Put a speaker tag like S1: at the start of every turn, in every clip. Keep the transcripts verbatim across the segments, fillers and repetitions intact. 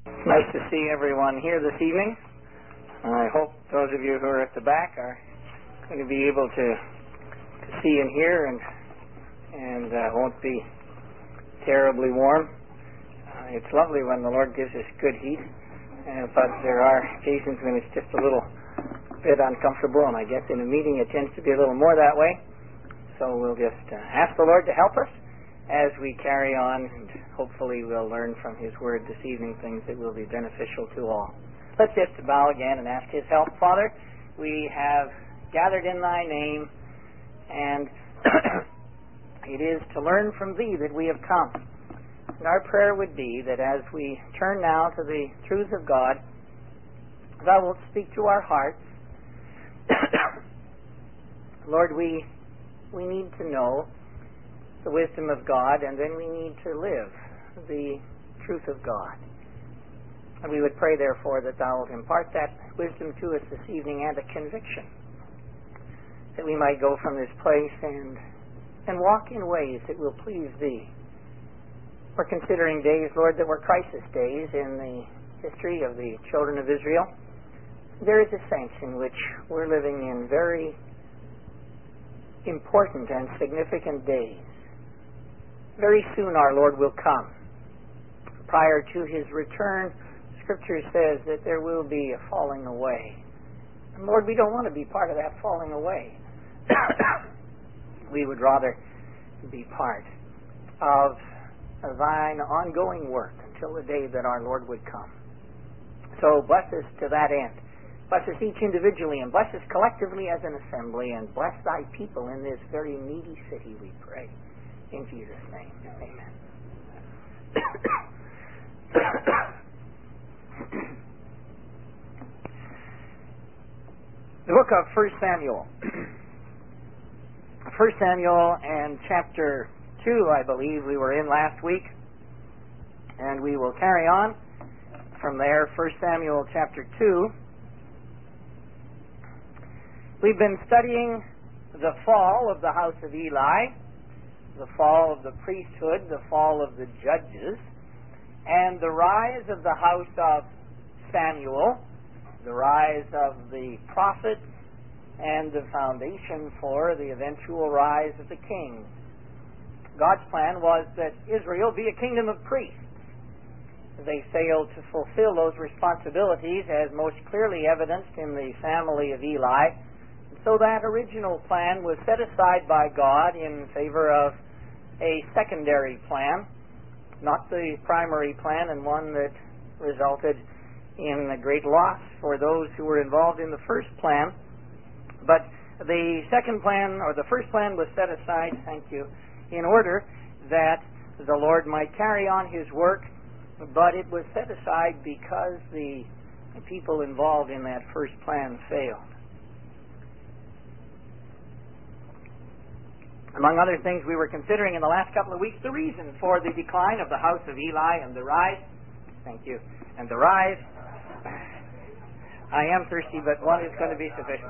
S1: Nice to see everyone here this evening. I hope those of you who are at the back are going to be able to, to see and hear and and uh, won't be terribly warm. Uh, it's lovely when the Lord gives us good heat, uh, but there are occasions when it's just a little bit uncomfortable, and I guess in a meeting it tends to be a little more that way. So we'll just uh, ask the Lord to help us as we carry on, and hopefully we'll learn from His Word this evening things that will be beneficial to all. Let's just bow again and ask His help. Father, we have gathered in Thy name, and it is to learn from Thee that we have come. And our prayer would be that as we turn now to the truth of God, Thou wilt speak to our hearts. Lord, we we need to know the wisdom of God, and then we need to live the truth of God. And we would pray, therefore, that Thou wilt impart that wisdom to us this evening and a conviction, that we might go from this place and and walk in ways that will please Thee. We're considering days, Lord, that were crisis days in the history of the children of Israel. There is a sense in which we're living in very important and significant days. Very soon our Lord will come. Prior to His return, Scripture says that there will be a falling away. And Lord, we don't want to be part of that falling away. We would rather be part of Thine ongoing work until the day that our Lord would come. So bless us to that end. Bless us each individually, and bless us collectively as an assembly, and bless Thy people in this very needy city, we pray. In Jesus' name, amen. The book of First Samuel. First Samuel and chapter two, I believe, we were in last week, and we will carry on from there. First Samuel chapter two. We've been studying the fall of the house of Eli, the fall of the priesthood, the fall of the judges, and the rise of the house of Samuel, the rise of the prophets, and the foundation for the eventual rise of the kings. God's plan was that Israel be a kingdom of priests. They failed to fulfill those responsibilities, as most clearly evidenced in the family of Eli. So that original plan was set aside by God in favor of a secondary plan, not the primary plan, and one that resulted in a great loss for those who were involved in the first plan. But the second plan, or the first plan, was set aside, thank you, in order that the Lord might carry on His work, but it was set aside because the people involved in that first plan failed. Among other things, we were considering in the last couple of weeks the reason for the decline of the house of Eli and the rise. Thank you. And the rise. I am thirsty, but one is going to be sufficient.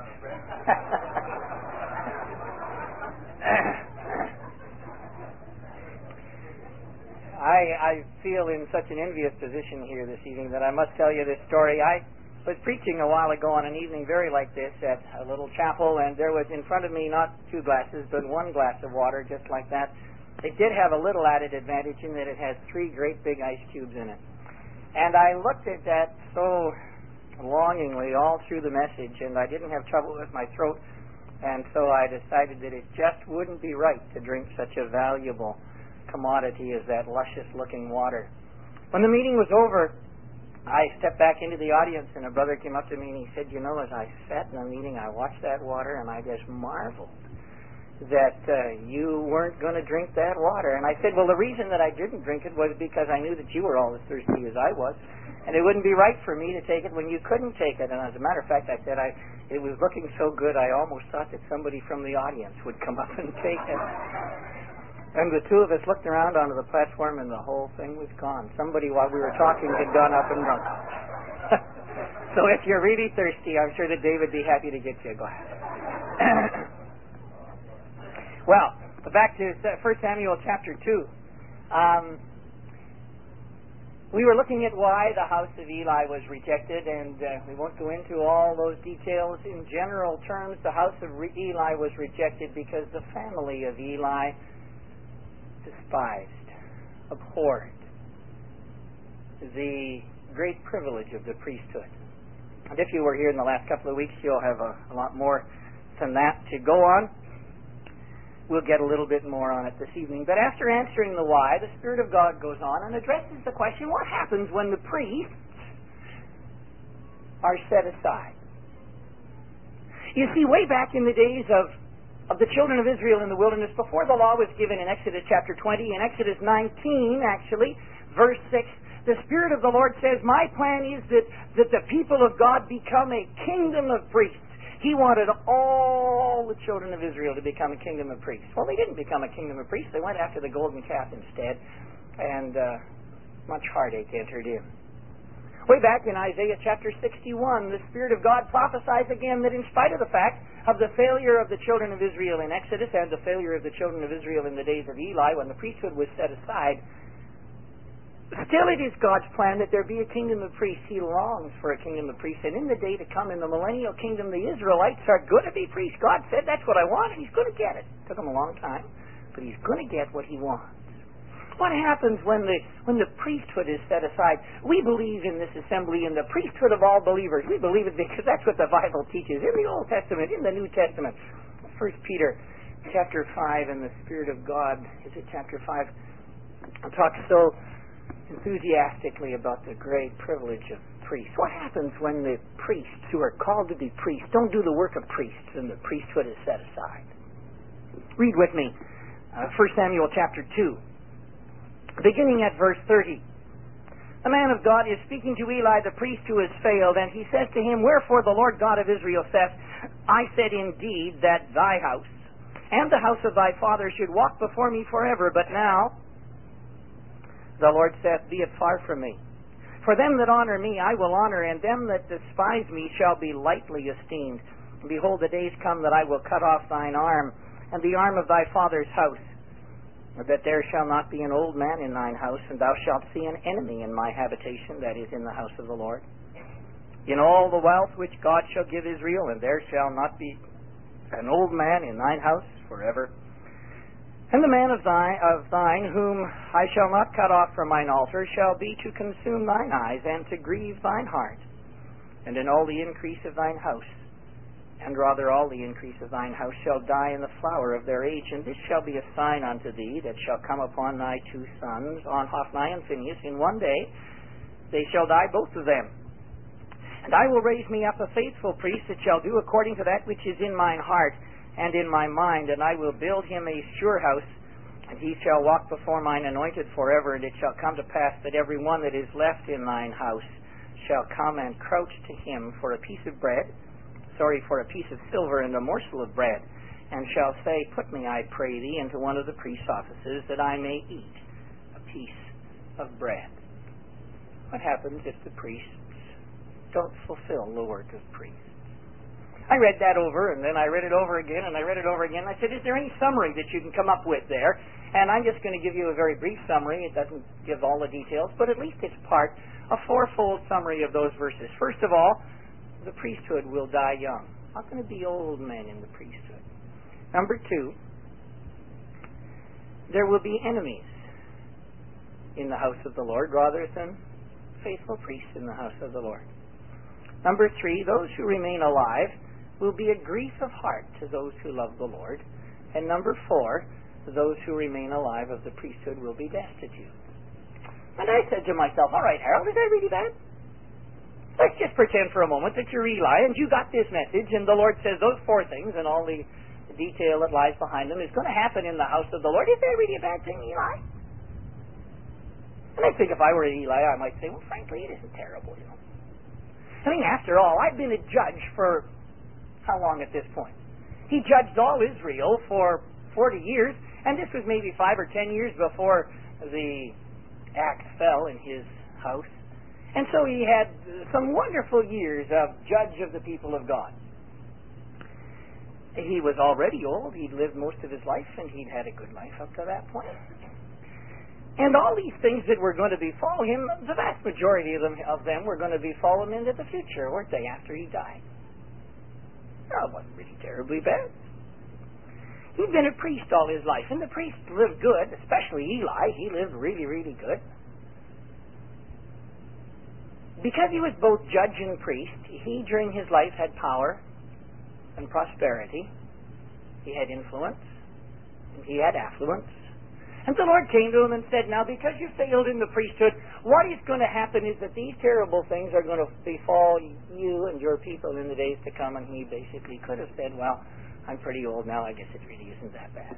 S1: I, I feel in such an envious position here this evening that I must tell you this story. I was preaching a while ago on an evening very like this at a little chapel, and there was in front of me not two glasses, but one glass of water, just like that. It did have a little added advantage in that it had three great big ice cubes in it. And I looked at that so longingly all through the message, and I didn't have trouble with my throat, and so I decided that it just wouldn't be right to drink such a valuable commodity as that luscious-looking water. When the meeting was over, I stepped back into the audience, and a brother came up to me and he said, you know, as I sat in the meeting, I watched that water, and I just marveled that uh, you weren't going to drink that water. And I said, well, the reason that I didn't drink it was because I knew that you were all as thirsty as I was, and it wouldn't be right for me to take it when you couldn't take it. And as a matter of fact, I said, I it was looking so good, I almost thought that somebody from the audience would come up and take it. And the two of us looked around onto the platform, and the whole thing was gone. Somebody, while we were talking, had gone up and drunk. So if you're really thirsty, I'm sure that David would be happy to get you a glass. Well, back to First Samuel chapter two. Um, We were looking at why the house of Eli was rejected, and uh, we won't go into all those details. In general terms, the house of Re- Eli was rejected because the family of Eli despised, abhorred the great privilege of the priesthood. And if you were here in the last couple of weeks, you'll have a, a lot more than that to go on. We'll get a little bit more on it this evening. But after answering the why, the Spirit of God goes on and addresses the question, what happens when the priests are set aside? You see, way back in the days of, of the children of Israel in the wilderness, before the law was given in Exodus chapter twenty, in Exodus nineteen, actually, verse six, the Spirit of the Lord says, my plan is that, that the people of God become a kingdom of priests. He wanted all the children of Israel to become a kingdom of priests. Well, they didn't become a kingdom of priests. They went after the golden calf instead, and uh, much heartache entered in. Way back in Isaiah chapter sixty-one, the Spirit of God prophesies again that in spite of the fact of the failure of the children of Israel in Exodus and the failure of the children of Israel in the days of Eli when the priesthood was set aside, still it is God's plan that there be a kingdom of priests. He longs for a kingdom of priests. And in the day to come, in the millennial kingdom, the Israelites are going to be priests. God said, that's what I want, and He's going to get it. It took Him a long time, but He's going to get what He wants. What happens when the when the priesthood is set aside? We believe in this assembly in the priesthood of all believers. We believe it because that's what the Bible teaches in the Old Testament, in the New Testament. First Peter chapter five, and the Spirit of God, is it chapter five? Talks so enthusiastically about the great privilege of priests. What happens when the priests who are called to be priests don't do the work of priests and the priesthood is set aside? Read with me uh, First Samuel chapter two, beginning at verse thirty. The man of God is speaking to Eli the priest who has failed, and he says to him, wherefore the Lord God of Israel saith, I said indeed that thy house and the house of thy father should walk before me forever, but now the Lord saith, be it far from me. For them that honor me I will honor, and them that despise me shall be lightly esteemed. And behold, the days come that I will cut off thine arm, and the arm of thy father's house, that there shall not be an old man in thine house, and thou shalt see an enemy in my habitation, that is, in the house of the Lord. In all the wealth which God shall give Israel, and there shall not be an old man in thine house forever. And the man of thine, of thine, whom I shall not cut off from mine altar, shall be to consume thine eyes, and to grieve thine heart. And in all the increase of thine house, and rather all the increase of thine house, shall die in the flower of their age. And this shall be a sign unto thee, that shall come upon thy two sons, on Hophni and Phinehas. In one day they shall die both of them. And I will raise me up a faithful priest, that shall do according to that which is in mine heart, and in my mind, and I will build him a sure house, and he shall walk before mine anointed forever. And it shall come to pass that every one that is left in thine house shall come and crouch to him for a piece of bread, sorry, for a piece of silver and a morsel of bread, and shall say, put me, I pray thee, into one of the priest's offices, that I may eat a piece of bread. What happens if the priests don't fulfill the work of priests? I read that over, and then I read it over again, and I read it over again. I said, is there any summary that you can come up with there? And I'm just going to give you a very brief summary. It doesn't give all the details, but at least it's part, a fourfold summary of those verses. First of all, the priesthood will die young. Not going to be old men in the priesthood. Number two, there will be enemies in the house of the Lord rather than faithful priests in the house of the Lord. Number three, those who remain alive will be a grief of heart to those who love the Lord. And number four, those who remain alive of the priesthood will be destitute. And I said to myself, all right, Harold, is that really bad? Let's just pretend for a moment that you're Eli and you got this message, and the Lord says those four things and all the detail that lies behind them is going to happen in the house of the Lord. Is that really a bad thing, Eli? And I think if I were Eli, I might say, well, frankly, it isn't terrible, you know. I mean, after all, I've been a judge for how long at this point? He judged all Israel for forty years, and this was maybe five or ten years before the axe fell in his house. And so he had some wonderful years of judge of the people of God. He was already old. He'd lived most of his life, and he'd had a good life up to that point. And all these things that were going to befall him, the vast majority of them, of them were going to befall him into the future, weren't they, after he died? Well, it wasn't really terribly bad. He'd been a priest all his life, and the priests lived good, especially Eli. He lived really, really good. Because he was both judge and priest, he, during his life, had power and prosperity. He had influence, and he had affluence. And the Lord came to him and said, now, because you failed in the priesthood, what is going to happen is that these terrible things are going to befall you and your people in the days to come. And he basically could have said, well, I'm pretty old now. I guess it really isn't that bad.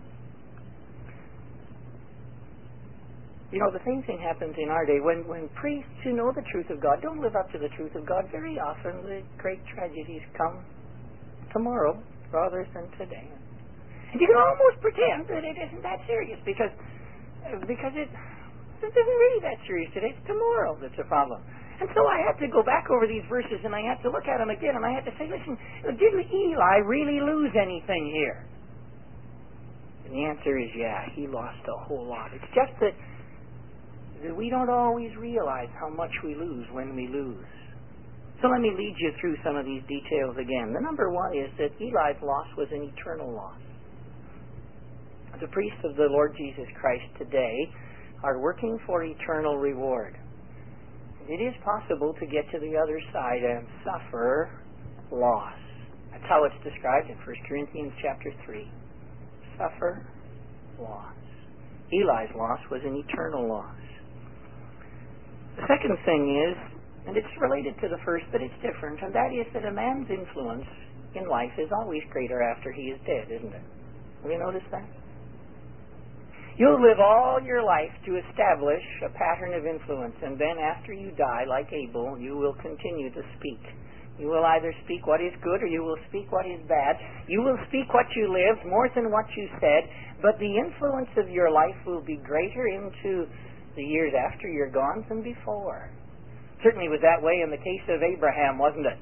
S1: You know, the same thing happens in our day. When, when priests who know the truth of God don't live up to the truth of God, very often the great tragedies come tomorrow rather than today. And you can almost pretend that it isn't that serious because because it, it isn't really that serious today. It's tomorrow that's a problem. And so I had to go back over these verses and I had to look at them again and I had to say, listen, didn't Eli really lose anything here? And the answer is, yeah, he lost a whole lot. It's just that, that we don't always realize how much we lose when we lose. So let me lead you through some of these details again. The number one is that Eli's loss was an eternal loss. The priests of the Lord Jesus Christ today are working for eternal reward. It is possible to get to the other side and suffer loss. That's how it's described in First Corinthians chapter three. Suffer loss. Eli's loss was an eternal loss. The second thing is, and it's related to the first, but it's different, and that is that a man's influence in life is always greater after he is dead, isn't it? Have you noticed that? You'll live all your life to establish a pattern of influence, and then after you die, like Abel, you will continue to speak. You will either speak what is good or you will speak what is bad. You will speak what you lived more than what you said, but the influence of your life will be greater into the years after you're gone than before. Certainly was that way in the case of Abraham, wasn't it?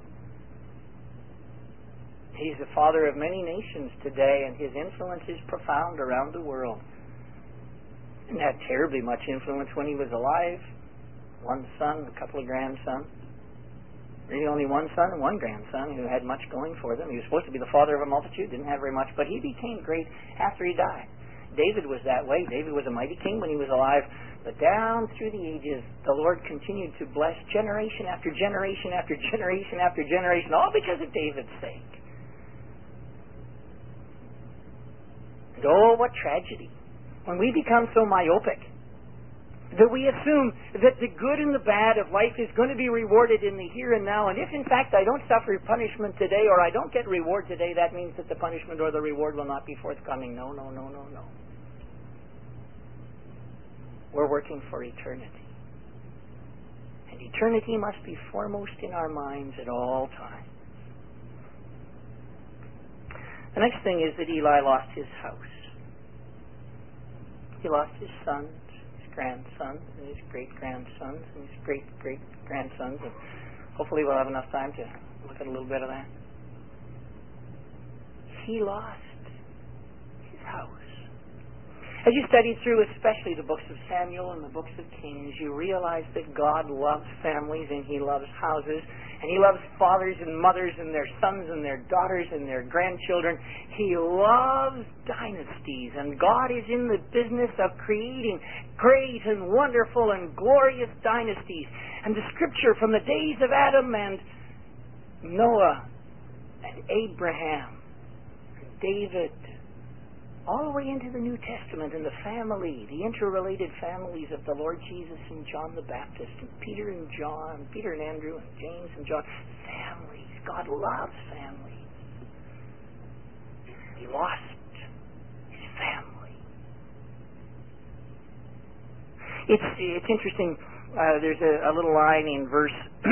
S1: He's the father of many nations today, and his influence is profound around the world. Didn't have terribly much influence when he was alive. One son, a couple of grandsons. Really only one son and one grandson who had much going for them. He was supposed to be the father of a multitude, didn't have very much, but he became great after he died. David was that way. David was a mighty king when he was alive, but down through the ages, the Lord continued to bless generation after generation after generation after generation, all because of David's sake. And oh, what tragedy when we become so myopic that we assume that the good and the bad of life is going to be rewarded in the here and now, and if in fact I don't suffer punishment today or I don't get reward today, that means that the punishment or the reward will not be forthcoming. No, no, no, no, no. We're working for eternity. And eternity must be foremost in our minds at all times. The next thing is that Eli lost his house. He lost his sons, his grandsons, and his great-grandsons, and his great-great-grandsons. And hopefully we'll have enough time to look at a little bit of that. He lost his house. As you study through especially the books of Samuel and the books of Kings, you realize that God loves families and He loves houses, and He loves fathers and mothers and their sons and their daughters and their grandchildren. He loves dynasties, and God is in the business of creating great and wonderful and glorious dynasties. And the scripture from the days of Adam and Noah and Abraham and David, all the way into the New Testament and the family, the interrelated families of the Lord Jesus and John the Baptist and Peter and John, Peter and Andrew and James and John. Families. God loves families. He lost his family. It's it's interesting. Uh, there's a, a little line in verse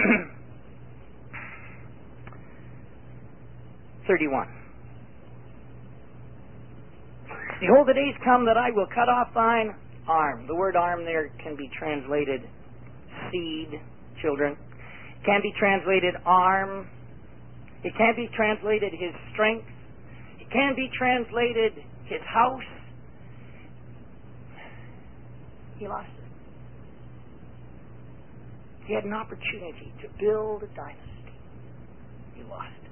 S1: thirty-one. Behold, the days come that I will cut off thine arm. The word arm there can be translated seed, children. It can be translated arm. It can be translated his strength. It can be translated his house. He lost it. He had an opportunity to build a dynasty. He lost it.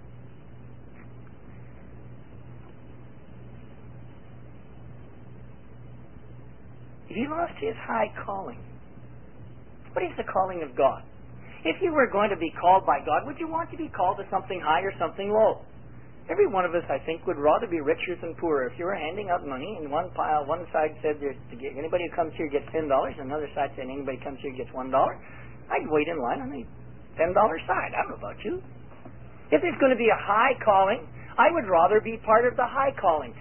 S1: He lost his high calling. What is the calling of God? If you were going to be called by God, would you want to be called to something high or something low? Every one of us, I think, would rather be richer than poorer. If you were handing out money, and one pile, one side said, there's, anybody who comes here gets ten dollars, and another side said, anybody who comes here gets one dollar, I'd wait in line on the ten dollar side. I don't know about you. If there's going to be a high calling, I would rather be part of the high calling.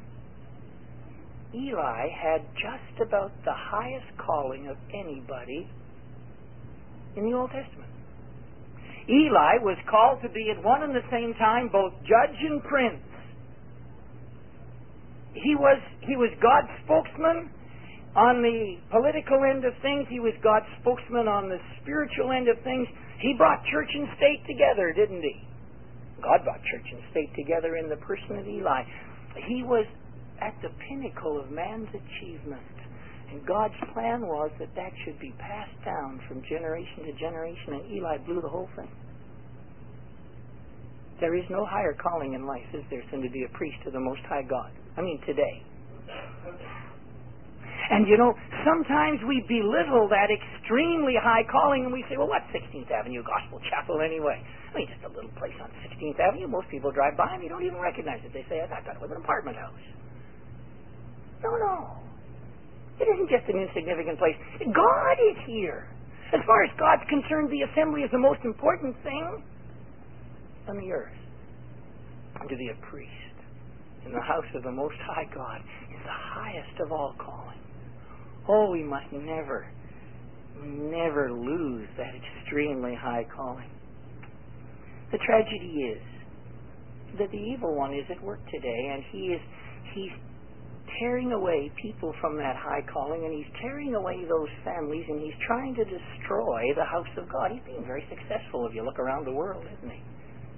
S1: Eli had just about the highest calling of anybody in the Old Testament. Eli was called to be at one and the same time both judge and prince. He was, he was God's spokesman on the political end of things. He was God's spokesman on the spiritual end of things. He brought church and state together, didn't he? God brought church and state together in the person of Eli. He was at the pinnacle of man's achievement. And God's plan was that that should be passed down from generation to generation, and Eli blew the whole thing. There is no higher calling in life, is there, than to be a priest of the Most High God. I mean, today. And you know, sometimes we belittle that extremely high calling, and we say, well, what's sixteenth Avenue Gospel Chapel anyway? I mean, just a little place on sixteenth Avenue. Most people drive by and you don't even recognize it. They say, I thought it was an apartment house. No, no. It isn't just an insignificant place. God is here. As far as God's concerned, the assembly is the most important thing on the earth. And to be a priest in the house of the Most High God is the highest of all callings. Oh, we must never, never lose that extremely high calling. The tragedy is that the evil one is at work today, and he is he's tearing away people from that high calling, and he's tearing away those families, and he's trying to destroy the house of God. He's being very successful if you look around the world, isn't he?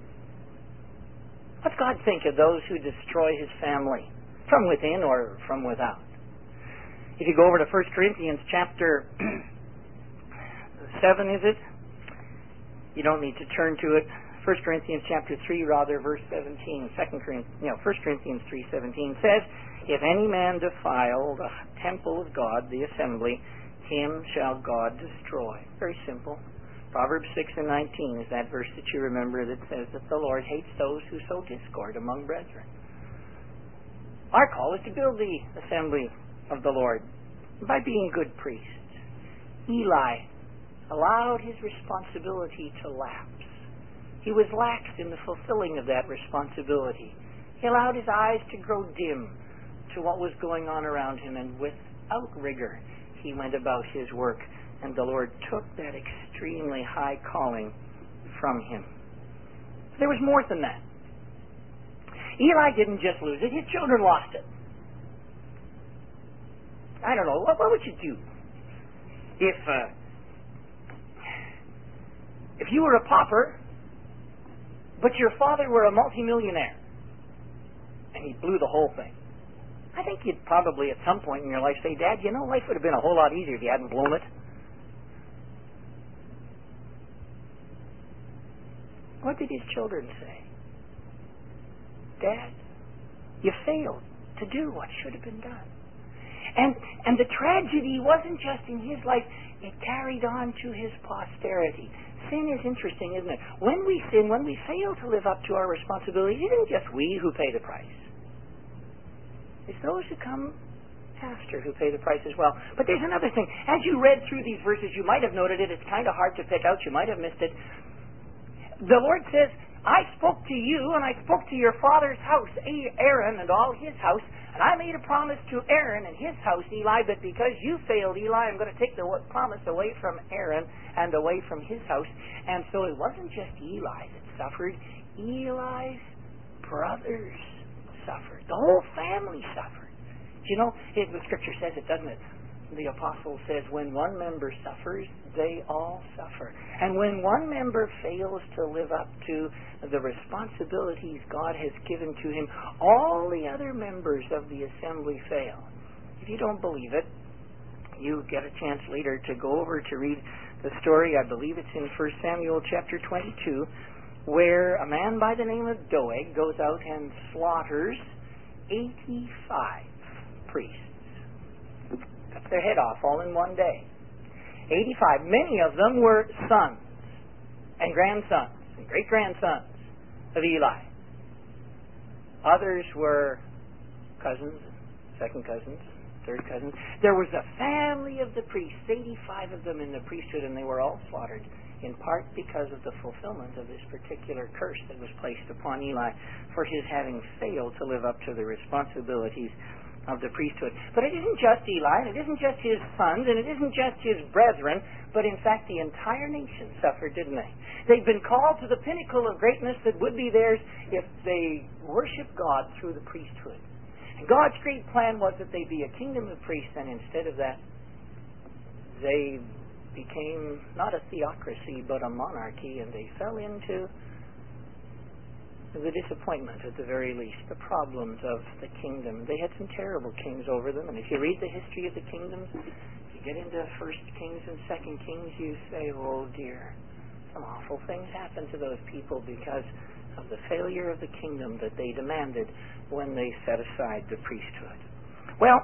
S1: What's God think of those who destroy his family, from within or from without? If you go over to First Corinthians chapter seven, is it? You don't need to turn to it. First Corinthians chapter three, rather, verse seventeen. Second Corinthians, you know, First Corinthians three seventeen says, if any man defile the temple of God, the assembly, him shall God destroy. Very simple. Proverbs six and nineteen is that verse that you remember that says that the Lord hates those who sow discord among brethren. Our call is to build the assembly of the Lord by being good priests. Eli allowed his responsibility to lapse. He was lax in the fulfilling of that responsibility. He allowed his eyes to grow dim to what was going on around him, and without rigor he went about his work, and the Lord took that extremely high calling from him. There was more than that. Eli didn't just lose it, his children lost it. I don't know, what, what would you do if uh, if you were a pauper but your father were a multimillionaire and he blew the whole thing? I think you'd probably at some point in your life say, Dad, you know, life would have been a whole lot easier if you hadn't blown it. What did his children say? Dad, you failed to do what should have been done. And and the tragedy wasn't just in his life, it carried on to his posterity. Sin is interesting, isn't it? When we sin, when we fail to live up to our responsibility, it isn't just we who pay the price. It's those who come after who pay the price as well. But there's another thing. As you read through these verses, you might have noted it. It's kind of hard to pick out. You might have missed it. The Lord says, I spoke to you and I spoke to your father's house, Aaron and all his house, and I made a promise to Aaron and his house, Eli, but because you failed, Eli, I'm going to take the promise away from Aaron and away from his house. And so it wasn't just Eli that suffered. Eli's brothers suffered. The whole family suffered. You know, it, the Scripture says it, doesn't it? The apostle says, when one member suffers, they all suffer. And when one member fails to live up to the responsibilities God has given to him, all the other members of the assembly fail. If you don't believe it, you get a chance later to go over to read the story, I believe it's in First Samuel chapter twenty-two, where a man by the name of Doeg goes out and slaughters eighty-five priests. Cuts their head off all in one day. eighty-five. Many of them were sons and grandsons and great-grandsons of Eli. Others were cousins, second cousins, third cousins. There was a family of the priests, eighty-five of them in the priesthood, and they were all slaughtered, in part because of the fulfillment of this particular curse that was placed upon Eli for his having failed to live up to the responsibilities of the priesthood. But it isn't just Eli, and it isn't just his sons, and it isn't just his brethren, but in fact the entire nation suffered, didn't they? They've been called to the pinnacle of greatness that would be theirs if they worship God through the priesthood. And God's great plan was that they be a kingdom of priests, and instead of that, they became not a theocracy, but a monarchy, and they fell into the disappointment, at the very least, the problems of the kingdom. They had some terrible kings over them, and if you read the history of the kingdoms, if you get into First Kings and Second Kings, you say, oh dear, some awful things happened to those people because of the failure of the kingdom that they demanded when they set aside the priesthood. Well,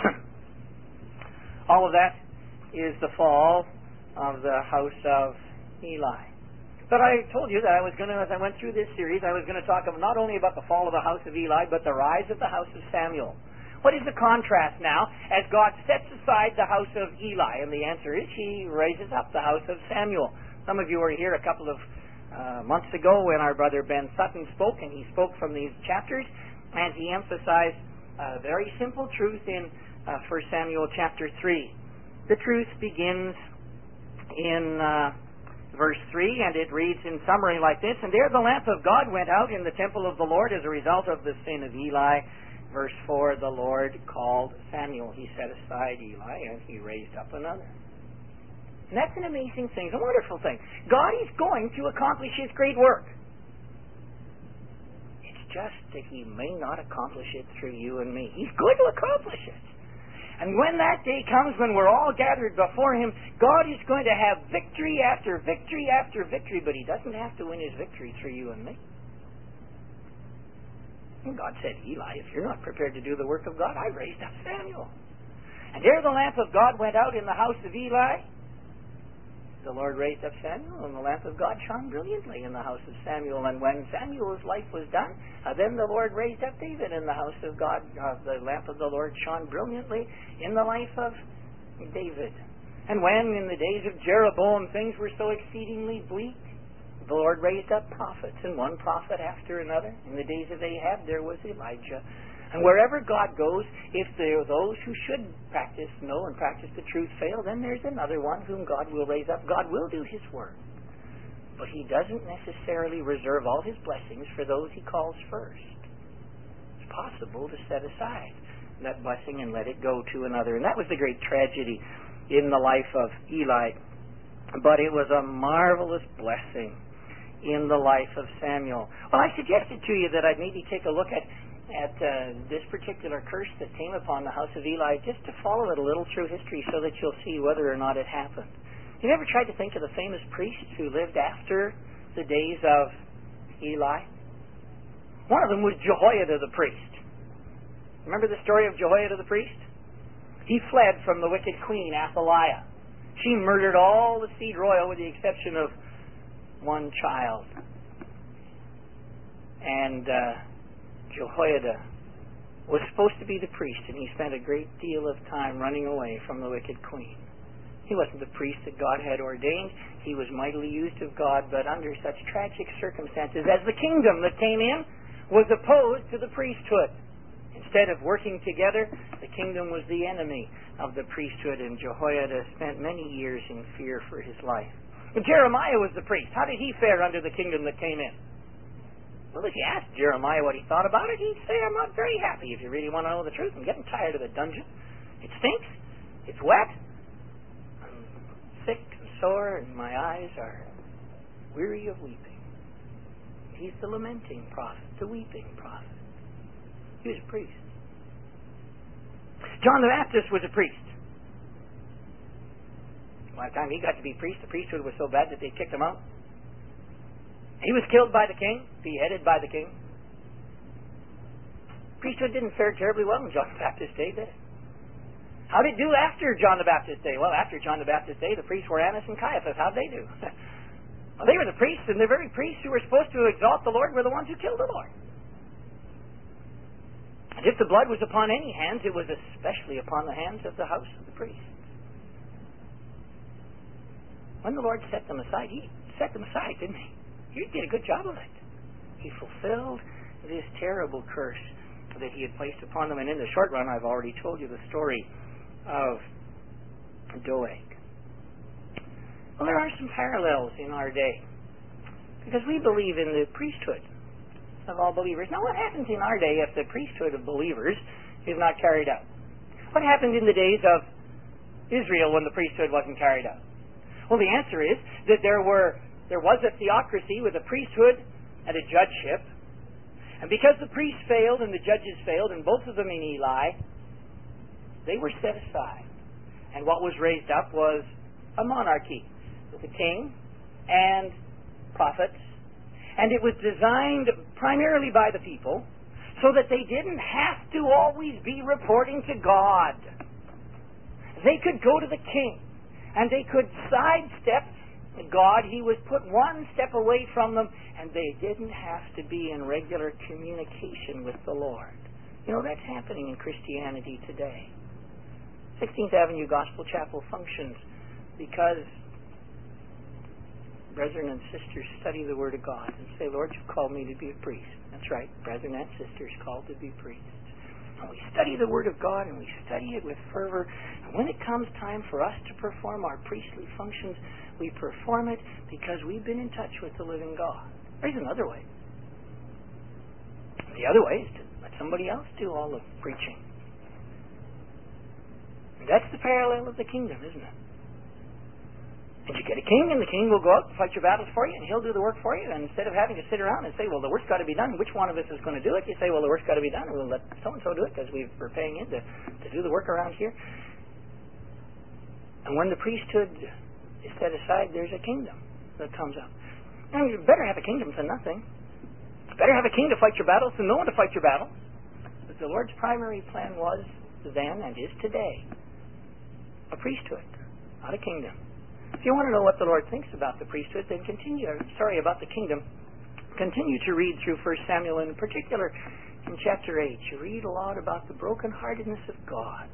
S1: all of that is the fall of the house of Eli. But I told you that I was going to, as I went through this series, I was going to talk of not only about the fall of the house of Eli, but the rise of the house of Samuel. What is the contrast now as God sets aside the house of Eli? And the answer is He raises up the house of Samuel. Some of you were here a couple of uh, months ago when our brother Ben Sutton spoke, and he spoke from these chapters, and he emphasized a very simple truth in uh, First Samuel chapter three. The truth begins in Uh, Verse three, and it reads in summary like this, and there the lamp of God went out in the temple of the Lord as a result of the sin of Eli. Verse four, the Lord called Samuel. He set aside Eli, and He raised up another. And that's an amazing thing, a wonderful thing. God is going to accomplish His great work. It's just that He may not accomplish it through you and me. He's going to accomplish it. And when that day comes, when we're all gathered before Him, God is going to have victory after victory after victory, but He doesn't have to win His victory through you and me. And God said, Eli, if you're not prepared to do the work of God, I raised up Samuel. And there the lamp of God went out in the house of Eli. The Lord raised up Samuel, and the lamp of God shone brilliantly in the house of Samuel. And when Samuel's life was done, uh, then the Lord raised up David in the house of God. Uh, the lamp of the Lord shone brilliantly in the life of David. And when, in the days of Jeroboam, things were so exceedingly bleak, the Lord raised up prophets, and one prophet after another. In the days of Ahab, there was Elijah. And wherever God goes, if there are those who should practice, know and practice the truth fail, then there's another one whom God will raise up. God will do His work. But He doesn't necessarily reserve all His blessings for those He calls first. It's possible to set aside that blessing and let it go to another. And that was the great tragedy in the life of Eli. But it was a marvelous blessing in the life of Samuel. Well, I suggested to you that I'd maybe take a look at at uh, this particular curse that came upon the house of Eli, just to follow it a little through history so that you'll see whether or not it happened. You ever tried to think of the famous priests who lived after the days of Eli? One of them was Jehoiada the priest. Remember the story of Jehoiada the priest? He fled from the wicked queen Athaliah. She murdered all the seed royal with the exception of one child. And uh, Jehoiada was supposed to be the priest, and he spent a great deal of time running away from the wicked queen. He wasn't the priest that God had ordained. He was mightily used of God, but under such tragic circumstances as the kingdom that came in was opposed to the priesthood. Instead of working together, the kingdom was the enemy of the priesthood, and Jehoiada spent many years in fear for his life. And Jeremiah was the priest. How did he fare under the kingdom that came in? Well, if you asked Jeremiah what he thought about it, he'd say, I'm not very happy. If you really want to know the truth, I'm getting tired of the dungeon. It stinks. It's wet. I'm sick and sore, and my eyes are weary of weeping. He's the lamenting prophet, the weeping prophet. He was a priest. John the Baptist was a priest. By the time he got to be priest, the priesthood was so bad that they kicked him out. He was killed by the king, beheaded by the king. Priesthood didn't fare terribly well in John the Baptist's day, did it? How did it do after John the Baptist's day? Well, after John the Baptist's day, the priests were Annas and Caiaphas. How'd they do? Well, they were the priests, and the very priests who were supposed to exalt the Lord were the ones who killed the Lord. And if the blood was upon any hands, it was especially upon the hands of the house of the priests. When the Lord set them aside, He set them aside, didn't He? He did a good job of it. He fulfilled this terrible curse that He had placed upon them. And in the short run, I've already told you the story of Doeg. Well, there are some parallels in our day, because we believe in the priesthood of all believers. Now, what happens in our day if the priesthood of believers is not carried out? What happened in the days of Israel when the priesthood wasn't carried out? Well, the answer is that there were there was a theocracy with a priesthood and a judgeship, and because the priests failed and the judges failed, and both of them in Eli, they were set aside. And what was raised up was a monarchy with a king and prophets. And it was designed primarily by the people so that they didn't have to always be reporting to God. They could go to the king and they could sidestep God. He was put one step away from them, and they didn't have to be in regular communication with the Lord. You know, that's happening in Christianity today. sixteenth Avenue Gospel Chapel functions because brethren and sisters study the Word of God and say, Lord, you've called me to be a priest. That's right, brethren and sisters called to be priests. And we study the Word of God and we study it with fervor. And when it comes time for us to perform our priestly functions, we perform it because we've been in touch with the living God. There's another way. The other way is to let somebody else do all the preaching. And that's the parallel of the kingdom, isn't it? And you get a king, and the king will go out and fight your battles for you, and he'll do the work for you. And instead of having to sit around and say, well, the work's got to be done, which one of us is going to do it? You say, well, the work's got to be done, and we'll let so-and-so do it because we're paying in to, to do the work around here. And when the priesthood is set aside, there's a kingdom that comes up. And you better have a kingdom than nothing. You better have a king to fight your battles than no one to fight your battles. But the Lord's primary plan was then and is today a priesthood, not a kingdom. If you want to know what the Lord thinks about the priesthood, then continue, sorry, about the kingdom, continue to read through First Samuel, in particular in chapter eight. You read a lot about the brokenheartedness of God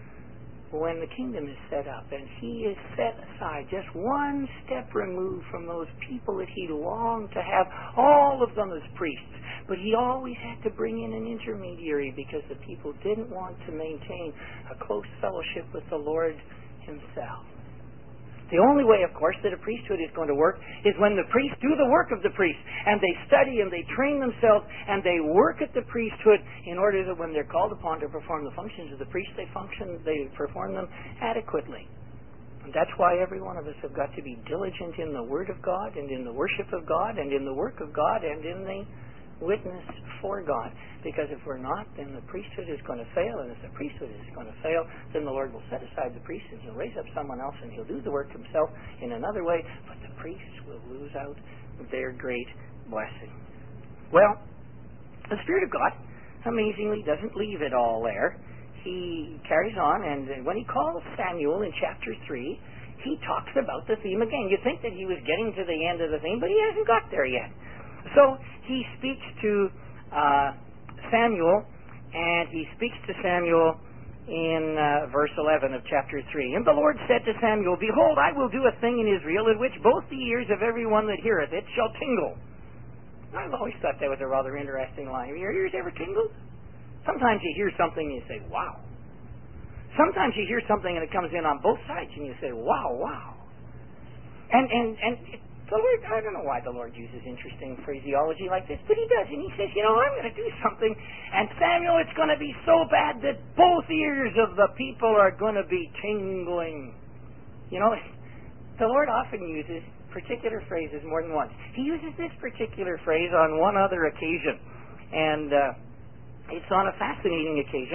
S1: when the kingdom is set up, and He is set aside, just one step removed from those people that He longed to have, all of them as priests. But He always had to bring in an intermediary because the people didn't want to maintain a close fellowship with the Lord Himself. The only way, of course, that a priesthood is going to work is when the priests do the work of the priest, and they study and they train themselves and they work at the priesthood in order that when they're called upon to perform the functions of the priest, they function, they perform them adequately. And that's why every one of us have got to be diligent in the Word of God and in the worship of God and in the work of God and in the witness for God. Because if we're not, then the priesthood is going to fail, and if the priesthood is going to fail, then the Lord will set aside the priest and He'll raise up someone else and He'll do the work Himself in another way, but the priests will lose out their great blessing. Well, the Spirit of God amazingly doesn't leave it all there. He carries on, and when He calls Samuel in chapter three, He talks about the theme again. You'd think that He was getting to the end of the theme, but He hasn't got there yet. So He speaks to uh, Samuel, and He speaks to Samuel in uh, verse eleven of chapter three. And the Lord said to Samuel, Behold, I will do a thing in Israel in which both the ears of every one that heareth it shall tingle. I've always thought that was a rather interesting line. Have your ears ever tingled? Sometimes you hear something and you say, wow. Sometimes you hear something and it comes in on both sides and you say, wow, wow. And, and, and it, the Lord, I don't know why the Lord uses interesting phraseology like this, but He does. And He says, you know, I'm going to do something, and Samuel, it's going to be so bad that both ears of the people are going to be tingling. You know, the Lord often uses particular phrases more than once. He uses this particular phrase on one other occasion, and uh, it's on a fascinating occasion.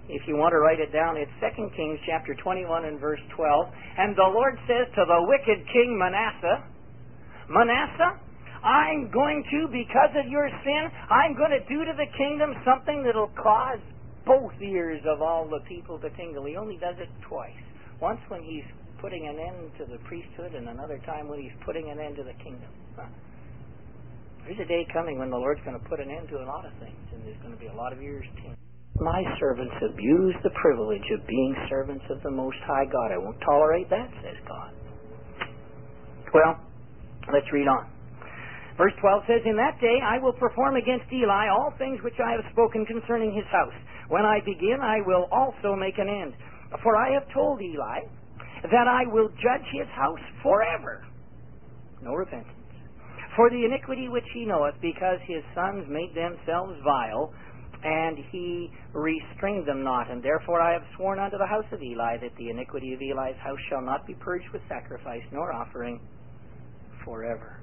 S1: If you want to write it down, it's Second Kings chapter twenty-one and verse twelve. And the Lord says to the wicked king Manasseh, Manasseh, I'm going to, because of your sin, I'm going to do to the kingdom something that'll cause both ears of all the people to tingle. He only does it twice. Once when he's putting an end to the priesthood, and another time when he's putting an end to the kingdom. Huh. There's a day coming when the Lord's going to put an end to a lot of things, and there's going to be a lot of ears tingling. My servants abuse the privilege of being servants of the Most High God. I won't tolerate that, says God. Well, let's read on. Verse twelve says, In that day I will perform against Eli all things which I have spoken concerning his house. When I begin, I will also make an end. For I have told Eli that I will judge his house forever. No repentance. For the iniquity which he knoweth, because his sons made themselves vile, and he restrained them not. And therefore I have sworn unto the house of Eli that the iniquity of Eli's house shall not be purged with sacrifice nor offering forever.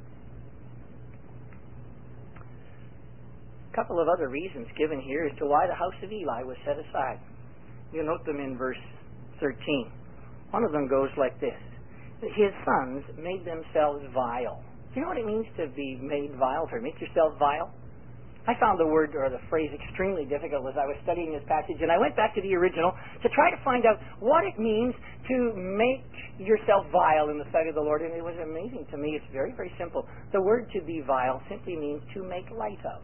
S1: A couple of other reasons given here as to why the house of Eli was set aside. You note them in verse thirteen. One of them goes like this. His sons made themselves vile. Do you know what it means to be made vile, to make yourself vile? I found the word or the phrase extremely difficult as I was studying this passage, and I went back to the original to try to find out what it means to make yourself vile in the sight of the Lord, and it was amazing to me. It's very, very simple. The word to be vile simply means to make light of.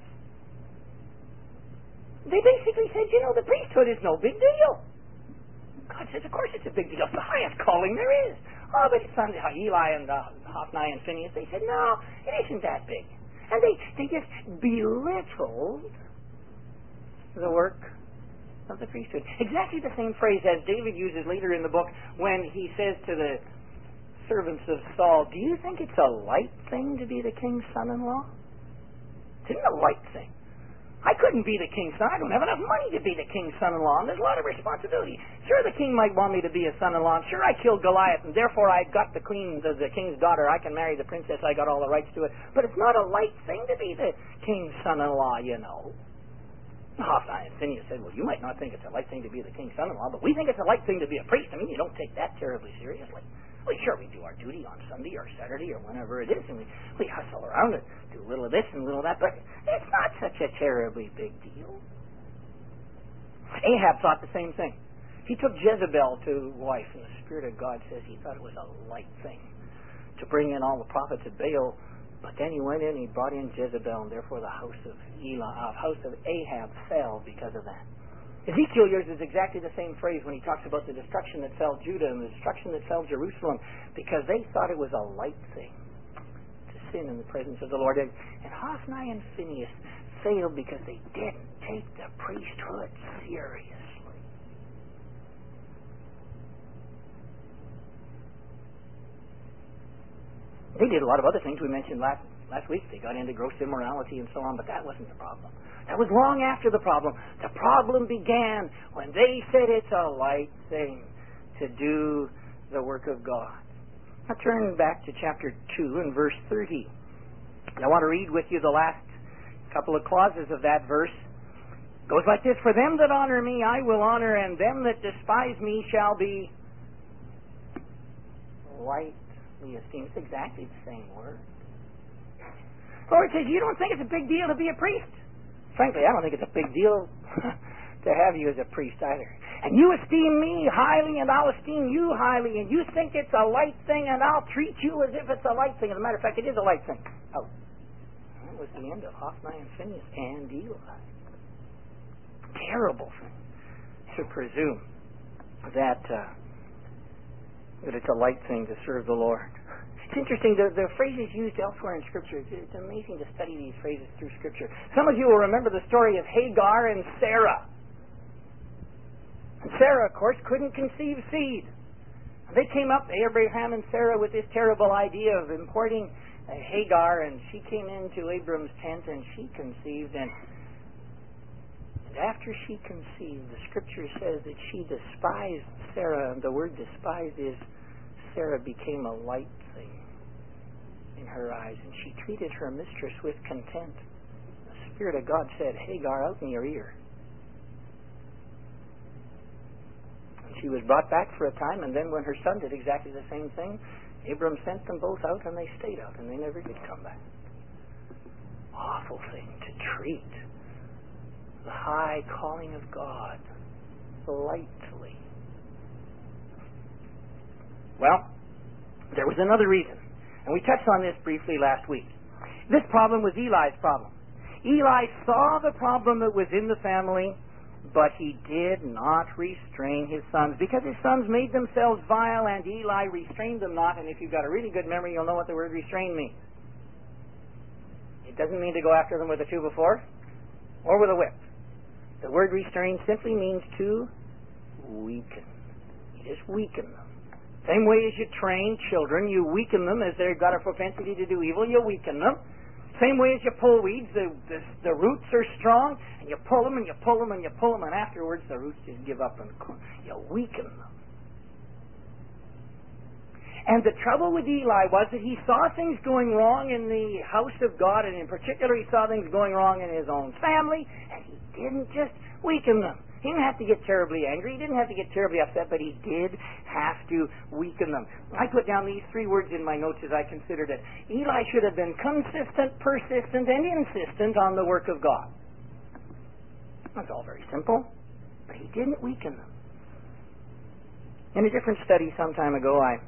S1: They basically said, you know, the priesthood is no big deal. God says, of course it's a big deal. It's the highest calling there is. Oh, but it's sons, Eli and uh, Hophni and Phinehas, they said, no, it isn't that big. And they, they just belittled the work of the priesthood. Exactly the same phrase as David uses later in the book when he says to the servants of Saul, do you think it's a light thing to be the king's son-in-law? It isn't a light thing. I couldn't be the king's son. I don't have enough money to be the king's son-in-law, and there's a lot of responsibility. Sure, the king might want me to be a son-in-law. Sure, I killed Goliath, and therefore I got the queen, the, the king's daughter. I can marry the princess. I got all the rights to it. But it's not a light thing to be the king's son-in-law, you know. Hophni and Phinehas said, well, you might not think it's a light thing to be the king's son-in-law, but we think it's a light thing to be a priest. I mean, you don't take that terribly seriously. Well, sure, we do our duty on Sunday or Saturday or whenever it is, and we, we hustle around and do a little of this and a little of that, but it's not such a terribly big deal. Ahab thought the same thing. He took Jezebel to wife, and the Spirit of God says he thought it was a light thing to bring in all the prophets of Baal, but then he went in and he brought in Jezebel, and therefore the house of Eli, uh, house of Ahab fell because of that. Ezekiel uses exactly the same phrase when he talks about the destruction that fell Judah and the destruction that fell Jerusalem, because they thought it was a light thing to sin in the presence of the Lord. And, and Hophni and Phinehas failed because they didn't take the priesthood seriously. They did a lot of other things we mentioned last last week. They got into gross immorality and so on, but that wasn't the problem. That was long after the problem. The problem began when they said it's a light thing to do the work of God. Now turn back to chapter two and verse thirty. I want to read with you the last couple of clauses of that verse. It goes like this, for them that honor me I will honor, and them that despise me shall be lightly esteemed. It's exactly the same word. The Lord says, you don't think it's a big deal to be a priest? Frankly, I don't think it's a big deal to have you as a priest either. And you esteem me highly, and I'll esteem you highly, and you think it's a light thing, and I'll treat you as if it's a light thing. As a matter of fact, it is a light thing. Oh, that was the end of Hophni and Phinehas and Eli. Terrible thing to presume that uh, that it's a light thing to serve the Lord. It's interesting, the, the phrases used elsewhere in Scripture, it's, it's amazing to study these phrases through Scripture. Some of you will remember the story of Hagar and Sarah. And Sarah, of course, couldn't conceive seed. They came up, Abraham and Sarah, with this terrible idea of importing uh, Hagar, and she came into Abram's tent and she conceived, and, and after she conceived, the Scripture says that she despised Sarah, and the word despised is Sarah became a light thing in her eyes, and she treated her mistress with contempt. The Spirit of God said, Hagar, out in your ear. she was brought back for a time, and then when her son did exactly the same thing, Abram sent them both out, and they stayed out, and they never did come back. Awful thing to treat the high calling of God lightly. Well, there was another reason, and we touched on this briefly last week. This problem was Eli's problem. Eli saw the problem that was in the family, but he did not restrain his sons, because his sons made themselves vile, and Eli restrained them not. And if you've got a really good memory, you'll know what the word restrain means. It doesn't mean to go after them with a two before or with a whip. The word restrain simply means to weaken. You just weaken them. Same way as you train children, you weaken them as they've got a propensity to do evil, you weaken them. Same way as you pull weeds, the, the, the roots are strong, and you pull them and you pull them and you pull them, and afterwards the roots just give up and you weaken them. And the trouble with Eli was that he saw things going wrong in the house of God, and in particular he saw things going wrong in his own family, and he didn't just weaken them. He didn't have to get terribly angry. He didn't have to get terribly upset, but he did have to weaken them. I put down these three words in my notes as I considered it. Eli should have been consistent, persistent, and insistent on the work of God. That's all very simple, but he didn't weaken them. In a different study some time ago, I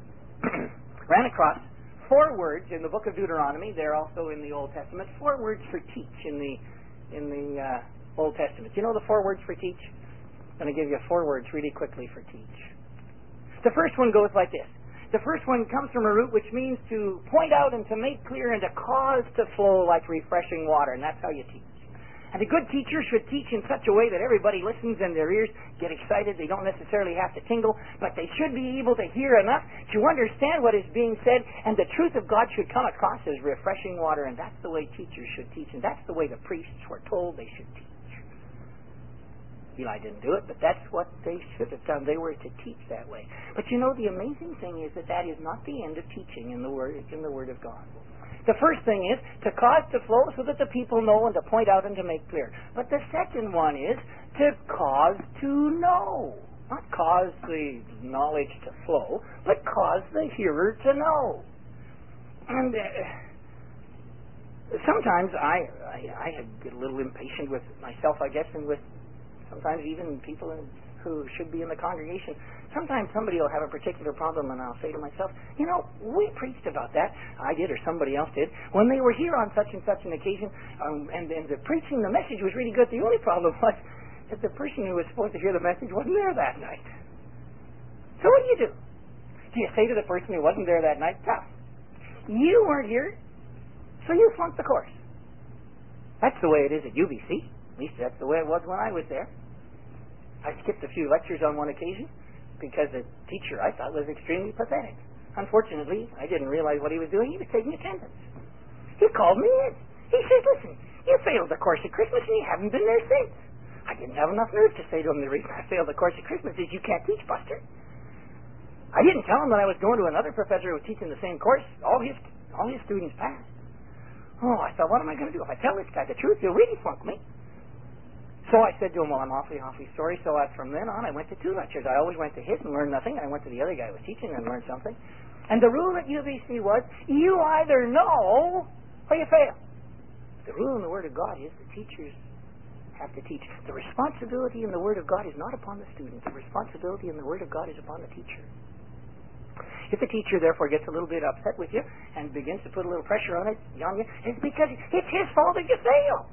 S1: ran across four words in the book of Deuteronomy. They're also in the Old Testament. Four words for teach in the in the uh, Old Testament. You know the four words for teach? I'm going to give you four words really quickly for teach. The first one goes like this. The first one comes from a root which means to point out and to make clear and to cause to flow like refreshing water, and that's how you teach. And a good teacher should teach in such a way that everybody listens and their ears get excited. They don't necessarily have to tingle, but they should be able to hear enough to understand what is being said, and the truth of God should come across as refreshing water, and that's the way teachers should teach, and that's the way the priests were told they should teach. Eli didn't do it, but that's what they should have done. They were to teach that way. But you know, the amazing thing is that that is not the end of teaching in the Word, in the Word of God. The first thing is to cause to flow so that the people know, and to point out and to make clear. But the second one is to cause to know. Not cause the knowledge to flow, but cause the hearer to know. And uh, sometimes I, I, I get a little impatient with myself, I guess, and with sometimes even people in, who should be in the congregation. Sometimes somebody will have a particular problem, and I'll say to myself, you know, we preached about that. I did, or somebody else did, when they were here on such and such an occasion, um, and, and the preaching, the message was really good. The only problem was that the person who was supposed to hear the message wasn't there that night. So what do you do? Do you say to the person who wasn't there that night, tough, you weren't here, so you flunked the course? That's the way it is at U B C. At least that's the way it was when I was there. I skipped a few lectures on one occasion because the teacher I thought was extremely pathetic. Unfortunately, I didn't realize what he was doing. He was taking attendance. He called me in. He says, listen, you failed the course at Christmas and you haven't been there since. I didn't have enough nerve to say to him, the reason I failed the course at Christmas is you can't teach, Buster. I didn't tell him that I was going to another professor who was teaching the same course. All his, all his students passed. Oh, I thought, what am I going to do? If I tell this guy the truth, he'll really flunk me. So I said to him, well, I'm awfully, awfully sorry. So I, from then on, I went to two lectures. I always went to his and learned nothing, and I went to the other guy who was teaching and learned something. And the rule at U B C was, you either know or you fail. The rule in the Word of God is the teachers have to teach. The responsibility in the Word of God is not upon the student. The responsibility in the Word of God is upon the teacher. If the teacher, therefore, gets a little bit upset with you and begins to put a little pressure on it, on you, it's because it's his fault that you fail.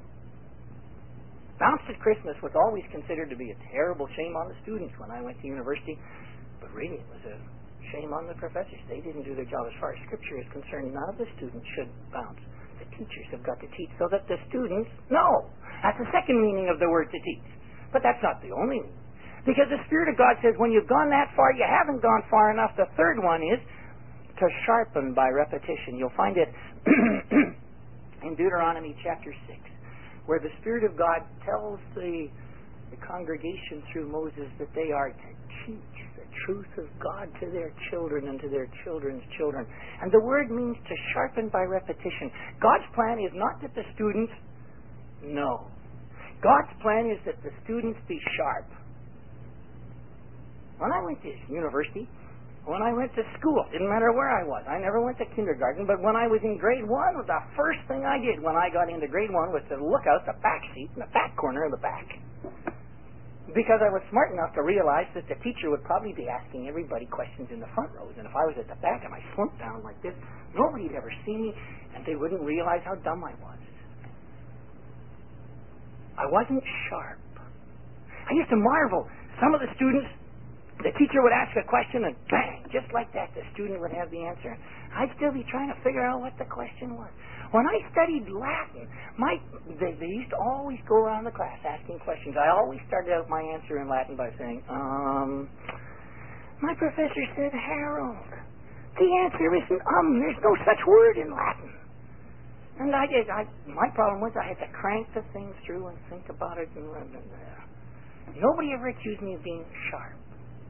S1: Bounced at Christmas was always considered to be a terrible shame on the students when I went to university, but really it was a shame on the professors. They didn't do their job. As far as Scripture is concerned, none of the students should bounce. The teachers have got to teach so that the students know. That's the second meaning of the word to teach. But that's not the only meaning. Because the Spirit of God says when you've gone that far, you haven't gone far enough. The third one is to sharpen by repetition. You'll find it in Deuteronomy chapter six, where the Spirit of God tells the, the congregation through Moses that they are to teach the truth of God to their children and to their children's children. And the word means to sharpen by repetition. God's plan is not that the students know. God's plan is that the students be sharp. When I went to university, when I went to school, didn't matter where I was. I never went to kindergarten, but when I was in grade one, the first thing I did when I got into grade one was to look out the back seat in the back corner of the back. Because I was smart enough to realize that the teacher would probably be asking everybody questions in the front rows, and if I was at the back and I slumped down like this, nobody'd ever see me, and they wouldn't realize how dumb I was. I wasn't sharp. I used to marvel. Some of the students, the teacher would ask a question, and bang, just like that, the student would have the answer. I'd still be trying to figure out what the question was. When I studied Latin, my they, they used to always go around the class asking questions. I always started out my answer in Latin by saying, um, my professor said, Harold, the answer isn't um. There's no such word in Latin. And I did. I, my problem was I had to crank the thing through and think about it. And, and uh, nobody ever accused me of being sharp.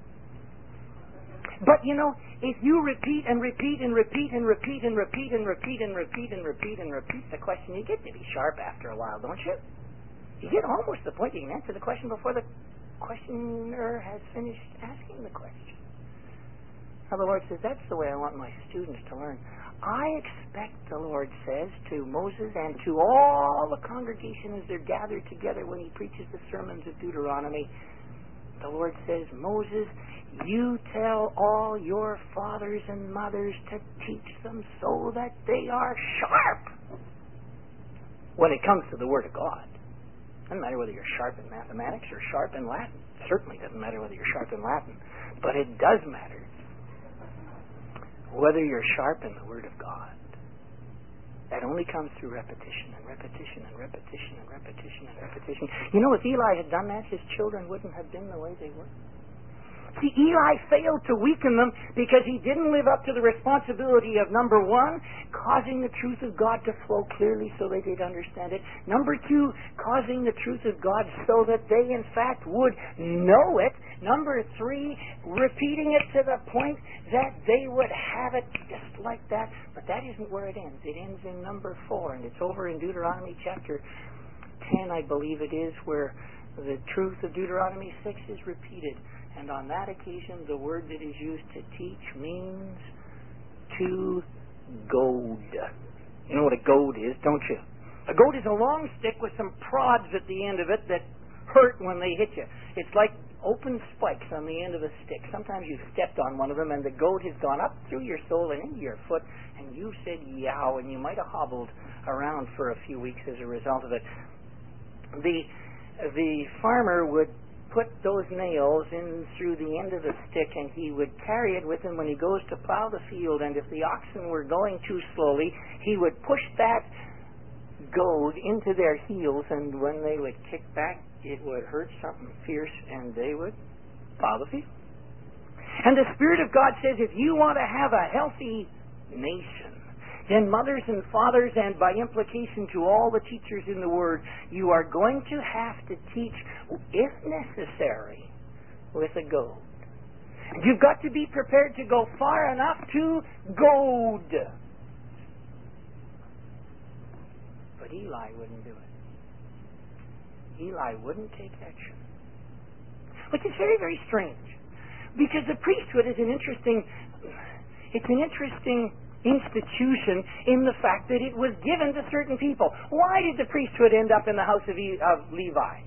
S1: But, you know, if you repeat and repeat and repeat and repeat and repeat and repeat and repeat and repeat and repeat the question, you get to be sharp after a while, don't you? You get almost to the point you can answer the question before the questioner has finished asking the question. Now, the Lord says, that's the way I want my students to learn. I expect, the Lord says, to Moses and to all the congregation as they're gathered together when he preaches the sermons of Deuteronomy, the Lord says, Moses, you tell all your fathers and mothers to teach them so that they are sharp when it comes to the Word of God. It doesn't matter whether you're sharp in mathematics or sharp in Latin. It certainly doesn't matter whether you're sharp in Latin. But it does matter whether you're sharp in the Word of God. That only comes through repetition and repetition and repetition and repetition and repetition. You know, if Eli had done that, his children wouldn't have been the way they were. See, Eli failed to weaken them because he didn't live up to the responsibility of, number one, causing the truth of God to flow clearly so they did understand it. Number two, causing the truth of God so that they, in fact, would know it. Number three, repeating it to the point that they would have it just like that. But that isn't where it ends. It ends in number four, and it's over in Deuteronomy chapter ten, I believe it is, where the truth of Deuteronomy six is repeated. And on that occasion, the word that is used to teach means to goad. You know what a goad is, don't you? A goad is a long stick with some prods at the end of it that hurt when they hit you. It's like open spikes on the end of a stick. Sometimes you've stepped on one of them and the goad has gone up through your sole and into your foot, and you said yow, and you might have hobbled around for a few weeks as a result of it. The, the farmer would put those nails in through the end of the stick, and he would carry it with him when he goes to plow the field, and if the oxen were going too slowly, he would push that goad into their heels, and when they would kick back, it would hurt something fierce, and they would plow the field. And the Spirit of God says, if you want to have a healthy nation, then mothers and fathers, and by implication to all the teachers in the Word, you are going to have to teach, if necessary, with a goad. You've got to be prepared to go far enough to goad. But Eli wouldn't do it. Eli wouldn't take action. Which is very, very strange. Because the priesthood is an interesting, it's an interesting institution in the fact that it was given to certain people. Why did the priesthood end up in the house of, e- of Levi?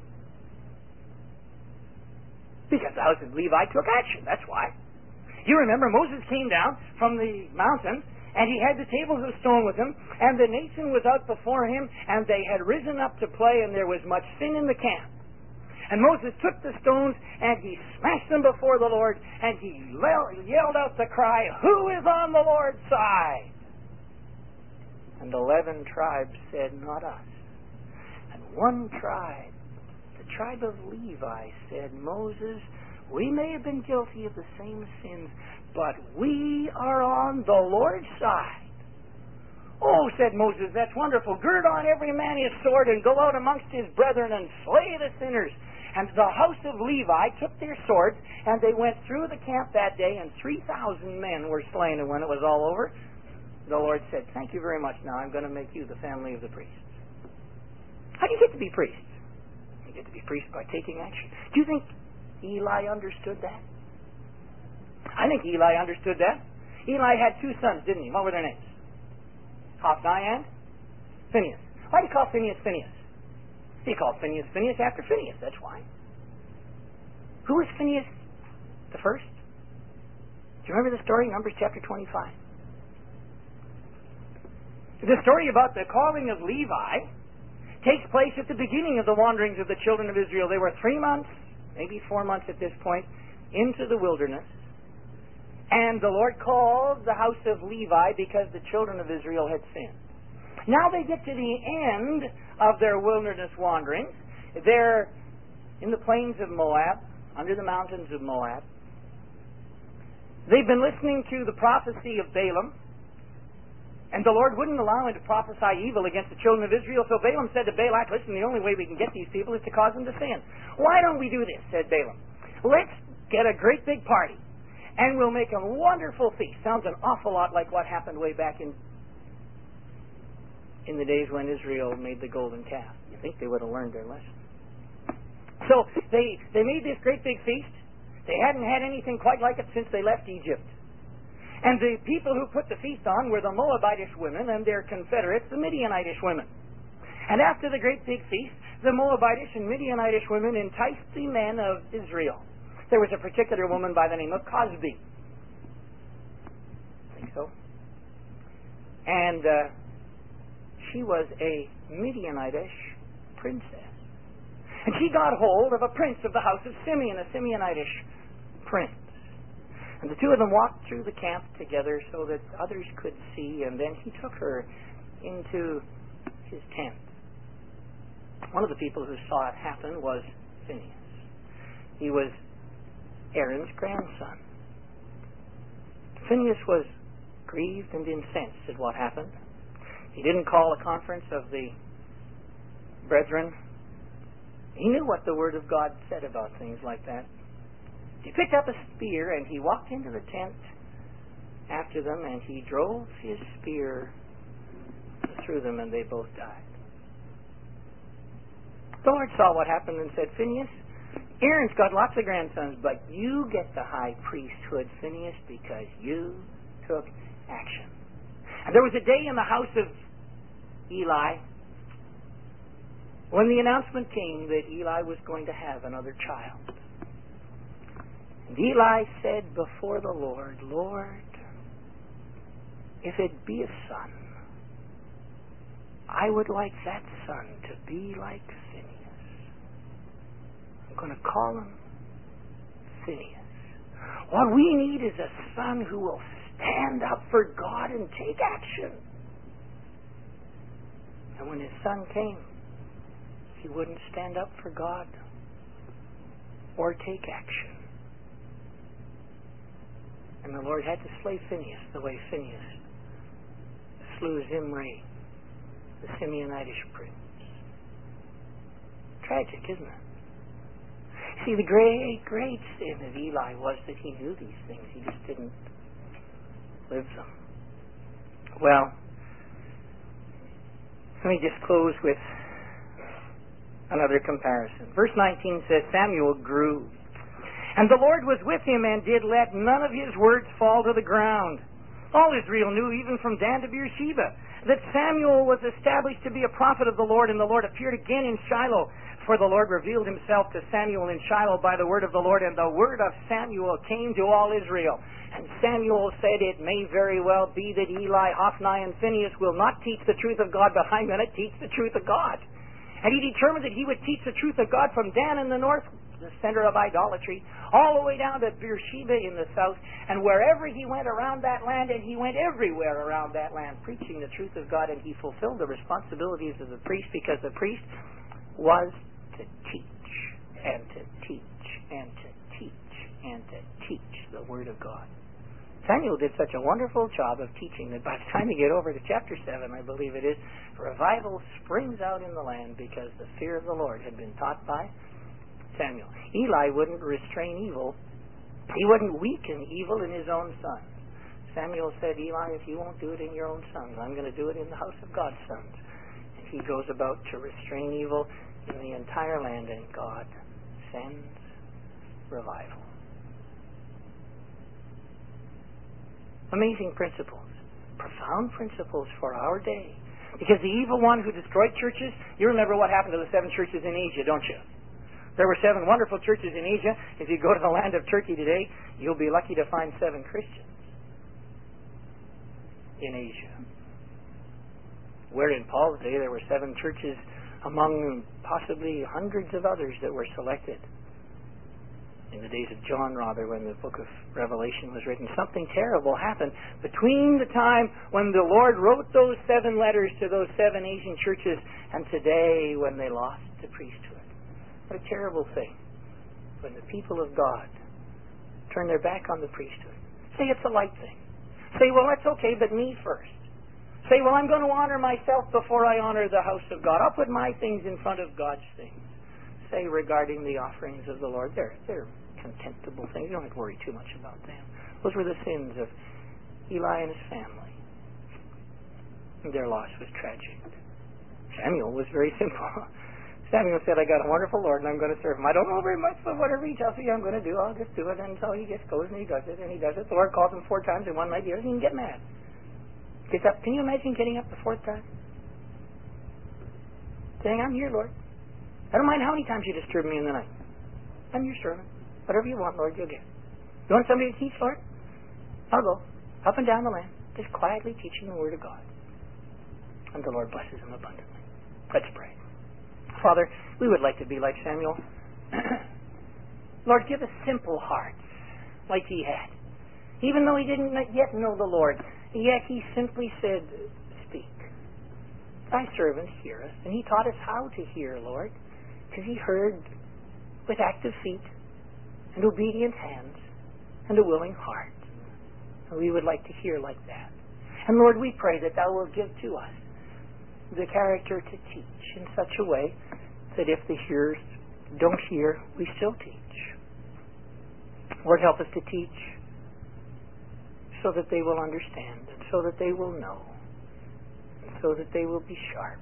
S1: Because the house of Levi took action. That's why. You remember Moses came down from the mountain and he had the tables of stone with him, and the nation was out before him, and they had risen up to play, and there was much sin in the camp. And Moses took the stones, and he smashed them before the Lord, and he yelled out the cry, who is on the Lord's side? And eleven tribes said, not us. And one tribe, the tribe of Levi, said, Moses, we may have been guilty of the same sins, but we are on the Lord's side. Oh, said Moses, that's wonderful. Gird on every man his sword and go out amongst his brethren and slay the sinners. And the house of Levi took their swords, and they went through the camp that day, and three thousand men were slain. And when it was all over, the Lord said, thank you very much. Now I'm going to make you the family of the priests. How do you get to be priests? You get to be priests by taking action. Do you think Eli understood that? I think Eli understood that. Eli had two sons, didn't he? What were their names? Hophni and Phinehas. Why do you call Phinehas Phinehas? He called Phinehas Phinehas after Phinehas, that's why. Who was Phinehas the first? Do you remember the story? Numbers chapter twenty-five. The story about the calling of Levi takes place at the beginning of the wanderings of the children of Israel. They were three months, maybe four months at this point, into the wilderness. And the Lord called the house of Levi because the children of Israel had sinned. Now they get to the end of their wilderness wanderings. They're in the plains of Moab, under the mountains of Moab. They've been listening to the prophecy of Balaam, and the Lord wouldn't allow him to prophesy evil against the children of Israel, so Balaam said to Balak, listen, the only way we can get these people is to cause them to sin. Why don't we do this, said Balaam. Let's get a great big party, and we'll make a wonderful feast. Sounds an awful lot like what happened way back in in the days when Israel made the golden calf. You think they would have learned their lesson. So they, they made this great big feast. They hadn't had anything quite like it since they left Egypt. And the people who put the feast on were the Moabitish women and their confederates, the Midianitish women. And after the great big feast, the Moabitish and Midianitish women enticed the men of Israel. There was a particular woman by the name of Cosbi. I think so. And uh, she was a Midianitish princess. And she got hold of a prince of the house of Simeon, a Simeonitish prince. And the two of them walked through the camp together so that others could see, and then he took her into his tent. One of the people who saw it happen was Phinehas. He was Aaron's grandson. Phinehas was grieved and incensed at what happened. He didn't call a conference of the brethren. He knew what the Word of God said about things like that. He picked up a spear and he walked into the tent after them and he drove his spear through them and they both died. The Lord saw what happened and said, Phinehas, Aaron's got lots of grandsons, but you get the high priesthood, Phinehas, because you took action. And there was a day in the house of Eli when the announcement came that Eli was going to have another child. And Eli said before the Lord, Lord, if it be a son, I would like that son to be like Phinehas. I'm going to call him Phinehas. What we need is a son who will stand up for God and take action. And when his son came, he wouldn't stand up for God or take action. And the Lord had to slay Phinehas the way Phinehas slew Zimri, the Simeonitish prince. Tragic, isn't it? See, the great, great sin of Eli was that he knew these things. He just didn't live them. Well, let me just close with another comparison. Verse nineteen says, Samuel grew, and the Lord was with him and did let none of his words fall to the ground. All Israel knew, even from Dan to Beersheba, that Samuel was established to be a prophet of the Lord, and the Lord appeared again in Shiloh. For the Lord revealed himself to Samuel in Shiloh by the word of the Lord, and the word of Samuel came to all Israel. And Samuel said, it may very well be that Eli, Hophni, and Phinehas will not teach the truth of God, but I'm going to teach the truth of God. And he determined that he would teach the truth of God from Dan in the north, the center of idolatry, all the way down to Beersheba in the south, and wherever he went around that land, and he went everywhere around that land, preaching the truth of God, and he fulfilled the responsibilities of the priest, because the priest was to teach, and to teach, and to teach, and to teach the Word of God. Samuel did such a wonderful job of teaching that by the time you get over to chapter seven, I believe it is, revival springs out in the land because the fear of the Lord had been taught by Samuel. Eli wouldn't restrain evil. He wouldn't weaken evil in his own sons. Samuel said, Eli, if you won't do it in your own sons, I'm going to do it in the house of God's sons. And he goes about to restrain evil in the entire land, and God sends revival. Amazing principles. Profound principles for our day. Because the evil one who destroyed churches, you remember what happened to the seven churches in Asia, don't you? There were seven wonderful churches in Asia. If you go to the land of Turkey today, you'll be lucky to find seven Christians in Asia. Where in Paul's day there were seven churches among possibly hundreds of others that were selected. In the days of John, rather, when the book of Revelation was written, something terrible happened between the time when the Lord wrote those seven letters to those seven Asian churches and today when they lost the priesthood. What a terrible thing when the people of God turn their back on the priesthood. Say it's a light thing. Say, well, that's okay, but me first. Say, well, I'm going to honor myself before I honor the house of God. I'll put my things in front of God's things. Say regarding the offerings of the Lord, they're, they're contemptible things. You don't have to worry too much about them. Those were the sins of Eli and his family. Their loss was tragic. Samuel was very simple. Samuel said, I got a wonderful Lord and I'm going to serve him. I don't know very much, but whatever he tells me I'm going to do, I'll just do it until he just goes and he does it and he does it. The Lord calls him four times in one night. He doesn't even get mad. Gets up. Can you imagine getting up the fourth time? Saying, I'm here, Lord. I don't mind how many times you disturb me in the night. I'm your servant. Whatever you want, Lord, you'll get. You want somebody to teach, Lord? I'll go. Up and down the land. Just quietly teaching the Word of God. And the Lord blesses him abundantly. Let's pray. Father, we would like to be like Samuel. Lord, give us simple hearts like he had. Even though he didn't yet know the Lord, yet he simply said, speak. Thy servant heareth. And he taught us how to hear, Lord, because he heard with active feet and obedient hands and a willing heart. And we would like to hear like that. And Lord, we pray that thou wilt give to us the character to teach in such a way that if the hearers don't hear, we still teach. Lord, help us to teach so that they will understand, and so that they will know, and so that they will be sharp.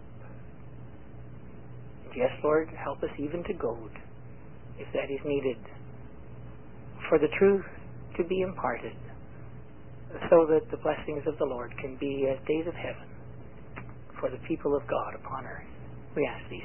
S1: And yes, Lord, help us even to goad, if that is needed, for the truth to be imparted, so that the blessings of the Lord can be as days of heaven for the people of God upon earth. We ask these